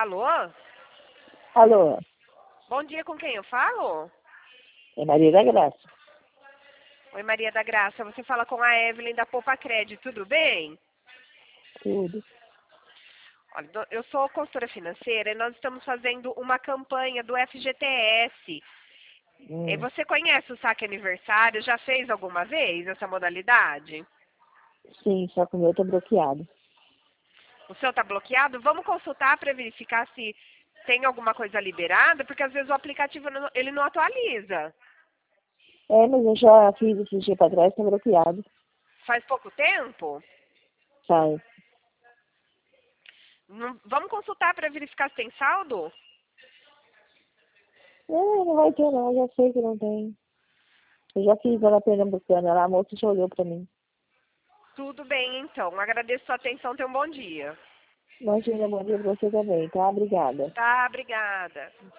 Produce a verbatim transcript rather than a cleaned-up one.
Alô? Alô, Bom dia, com quem eu falo? é Maria da Graça. Oi, Maria da Graça. Você fala com a Evelyn da Poupa Crédito, tudo bem? Tudo. Olha, do- eu sou consultora financeira e nós estamos fazendo uma campanha do F G T S. E Hum, você conhece o saque aniversário? Já fez alguma vez essa modalidade? sim, só que o meu tá bloqueado. O seu está bloqueado? Vamos consultar para verificar se tem alguma coisa liberada, porque às vezes o aplicativo não- ele não atualiza. É, mas eu já fiz esse dia pra trás, tá bloqueado. Faz pouco tempo? Sai. Não- vamos consultar para verificar se tem saldo? É, não vai ter não, já sei que não tem. Eu já fiz ela pernambucana lá, a moça já olhou pra mim. Tudo bem, então. Agradeço sua atenção. Tenha um bom dia. Imagina, bom dia pra você também, tá? Obrigada. Tá, obrigada.